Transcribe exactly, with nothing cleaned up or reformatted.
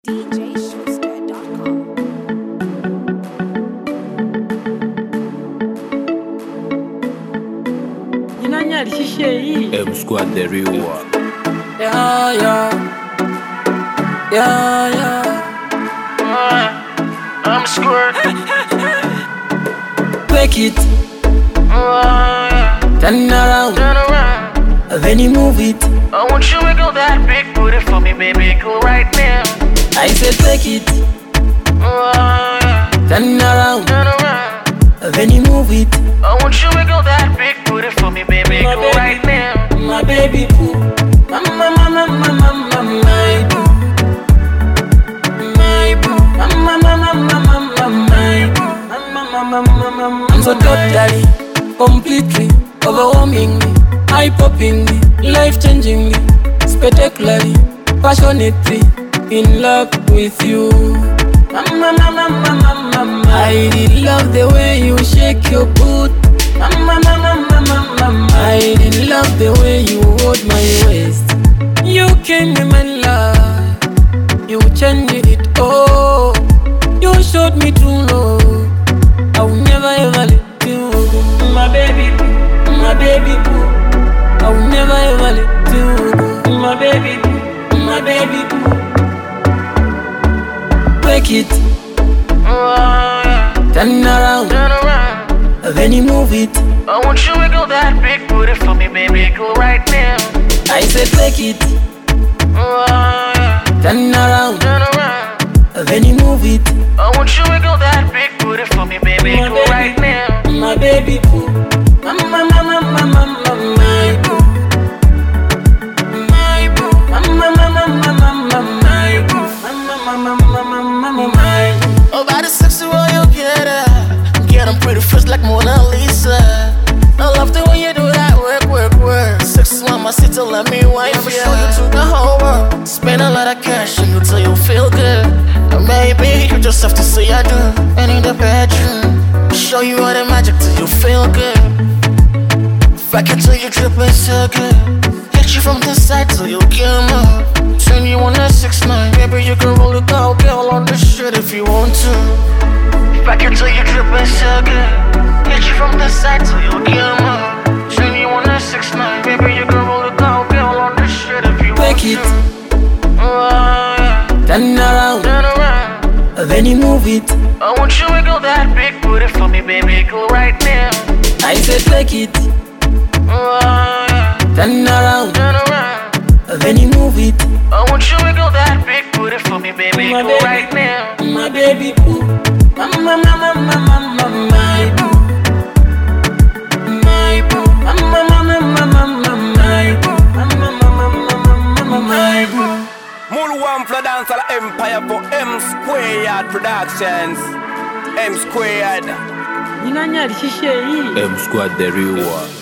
D J Schuster dot com. M Squad the real one. Yeah, yeah, yeah, yeah. Uh, I'm squirt. Break it, Uh, turn around, turn around. then you move it. I want you to wiggle that big booty for me, baby. Go right now. I said break it, Uh, turn around, turn around. then you move it. I want you to wiggle that big booty for me, baby. My Go baby. right now. My baby boo, mama, mama, mama, mama, my boo, my boo, mama, mama, mama, mama, my boo, mama, mama, mama, mama. I'm so totally, completely, overwhelmingly, eye-poppingly, life-changingly, spectacularly, passionately in love with you. Mama, mama, mama, mama, I really love the way you shake your boot. Mama, mama, mama, mama, I really love the way you hold my waist. You came in my life, you changed it all. You showed me true love, I will never ever let you go. My baby boo, my baby boo, I will never ever let you go. My baby boo, my baby boo. Break it, Uh, turn around, turn around. then you move it. I want you to wiggle that big booty for me, baby. Go right now. I said break it, Uh, turn around, turn around. then you move it. I want you to wiggle that big booty for me, baby. My Go baby. right now. My baby boo, mama, mama, mama, mama, my boo, my boo, mama, mama, mama, mama, my boo, mama, mama, mama, mama, my boo. Oh, by the sexy way you get her, get 'em pretty fresh like Mona Lisa. I love the way you do that work, work, work. Sexy mama, sit to let me wife Never ya. show you to the whole world. Spend a lot of cash and you till you feel good. And baby, you just have to say I do. And in the bedroom, show you all the magic till you feel good. Back until you drippin' so good. Hit you from the side till you kill more. Turn you on a six nine, baby, you can roll the cow girl on this shit if you want to. Back until you drippin' so good. Hit you from the side till you kill more. Turn you on a six nine, baby, you can roll the cow girl on this shit if you Break want it, to. Uh, turn around, turn around. then you move it. I want you to wiggle that big booty for me, baby. Go right now. I said break it, Uh, turn around, turn around. then you move it. I want you to wiggle that big booty for me, baby. My Go baby. right now. My baby boo, mama, mama, mama, mama, my boo, my boo, mama, mama, mama, mama, my boo, mama, mama, mama, mama, my boo. Mulu Flow Dancehall Empire for M Squared Productions. M Squared. M Squad the real one.